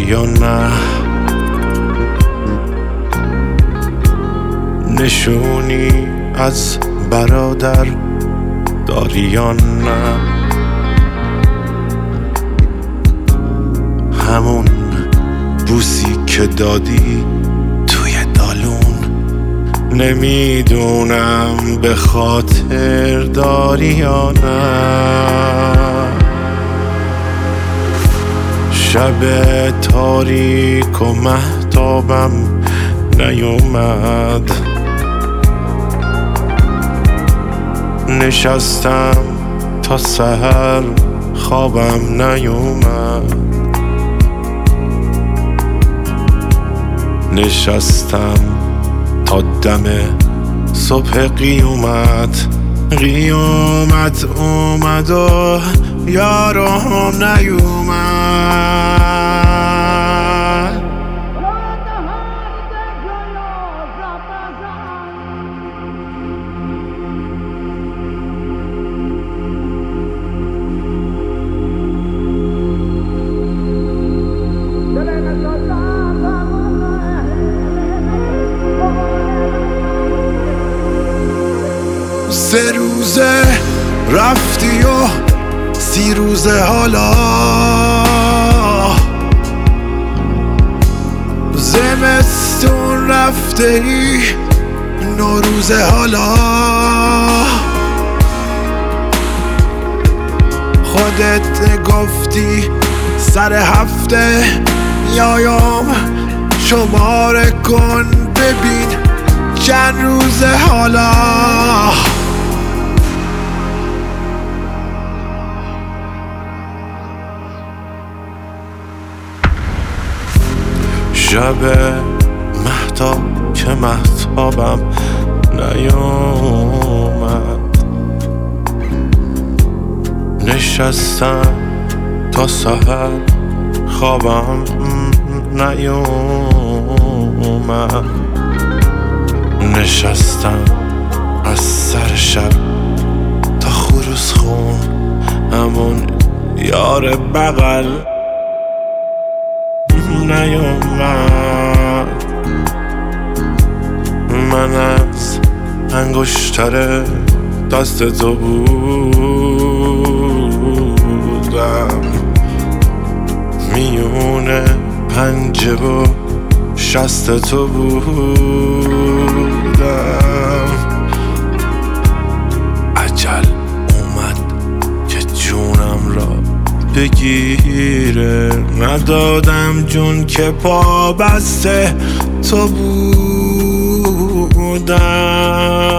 یا نه؟ نشونی از برادر داری یا نه؟ همون بوسی که دادی توی دالون، نمیدونم به خاطر داری یا نه؟ شب تاریک و مهتابم نیومد، نشستم تا سحر خوابم نیومد، نشستم تا دم صبح قیامت اومد و یارم نیومد. سه روزه رفتی و 30 روزه حالا، زمستون رفته ای 9 روزه حالا، خودت گفتی سر هفته میایم شماره کن ببین چند روزه حالا. شب مهتاب که مهتابم نیومد، نشستم تا سحر خوابم نیومد، نشستم از سر شب تا خروس خون همون یار بغل نیومد. من از انگشتر دست تو بودم، میونه پنجه و شست تو بودم، عجل اومد که جونم را بگیره، ندادم جون که پا بسته تو بودم.